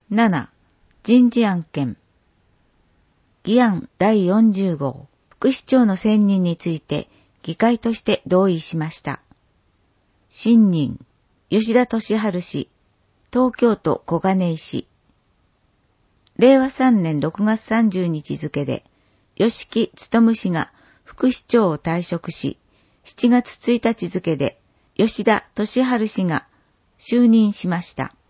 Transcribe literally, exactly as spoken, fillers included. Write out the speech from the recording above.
なな、人事案件。議案だいよんじゅう号、副市長の選任について議会として同意しました。新任、吉田俊治氏、東京都小金井市。れいわさんねんろくがつさんじゅうにち付で、吉木勉氏が副市長を退職し、しちがつついたち付で吉田俊治氏が就任しました。